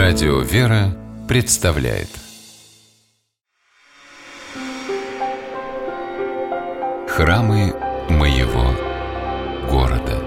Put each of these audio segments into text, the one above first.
Радио «Вера» представляет Храмы моего города.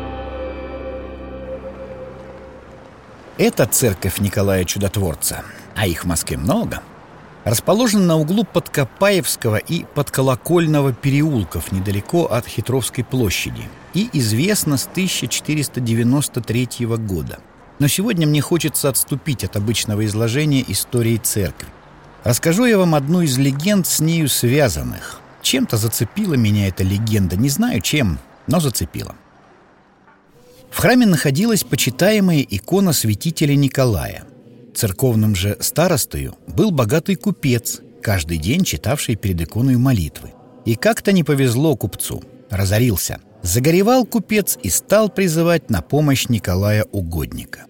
Это церковь Николая Чудотворца, а их в Москве много. Расположена на углу Подкопаевского и Подколокольного переулков, недалеко от Хитровской площади, и известна с 1493 года. Но сегодня мне хочется отступить от обычного изложения истории церкви. Расскажу я вам одну из легенд с нею связанных. Чем-то зацепила меня эта легенда, не знаю чем, но зацепила. В храме находилась почитаемая икона святителя Николая. Церковным же старостою был богатый купец, каждый день читавший перед иконой молитвы. И как-то не повезло купцу, разорился. Загоревал купец и стал призывать на помощь Николая Угодника.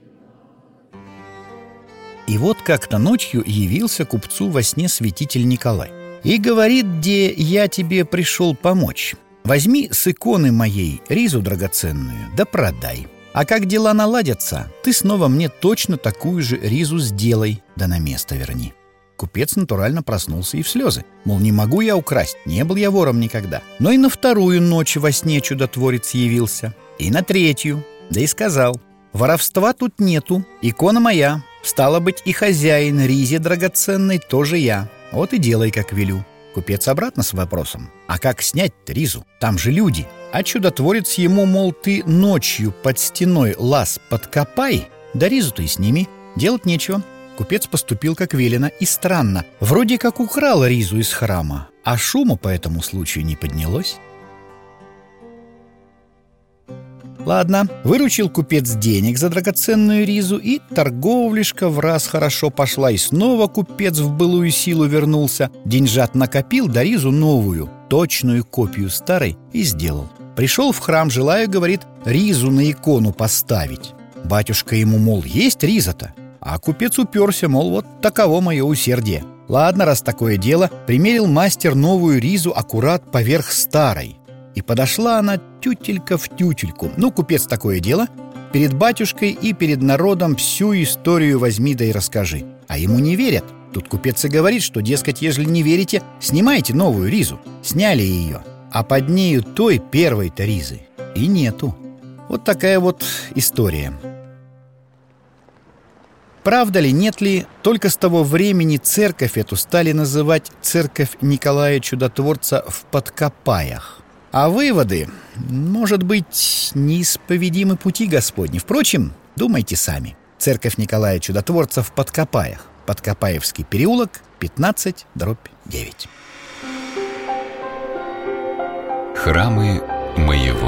И вот как-то ночью явился купцу во сне святитель Николай и говорит: «Де я тебе пришел помочь. Возьми с иконы моей ризу драгоценную, да продай. А как дела наладятся, ты снова мне точно такую же ризу сделай, да на место верни». Купец натурально проснулся и в слезы. Мол, не могу я украсть, не был я вором никогда. Но и на вторую ночь во сне чудотворец явился. И на третью. Да и сказал: «Воровства тут нету, икона моя. Стало быть, и хозяин ризе драгоценной тоже я. Вот и делай, как велю». Купец обратно с вопросом: «А как снять-то ризу? Там же люди». А чудотворец ему, мол, ты ночью под стеной лаз подкопай, да ризу-то и сними. Делать нечего. Купец поступил как велено, и странно. Вроде как украл ризу из храма, а шума по этому случаю не поднялось. Ладно, выручил купец денег за драгоценную ризу, и торговлишка враз хорошо пошла, и снова купец в былую силу вернулся. Деньжат накопил, да ризу новую, точную копию старой, и сделал. Пришел в храм, желая, говорит, ризу на икону поставить. Батюшка ему, мол, есть риза-то? А купец уперся, мол, вот таково мое усердие. Ладно, раз такое дело, примерил мастер новую ризу аккурат поверх старой. И подошла она тютелька в тютельку. Ну, купец, такое дело. Перед батюшкой и перед народом всю историю возьми да и расскажи. А ему не верят. Тут купец и говорит, что, дескать, ежели не верите, снимайте новую ризу. Сняли ее, а под нею той первой-то ризы и нету. Вот такая вот история. Правда ли, нет ли, только с того времени церковь эту стали называть церковь Николая Чудотворца в Подкопаях. А выводы, может быть, неисповедимы пути Господни. Впрочем, думайте сами. Церковь Николая Чудотворца в Подкопаях. Подкопаевский переулок, 15/9. Храмы моего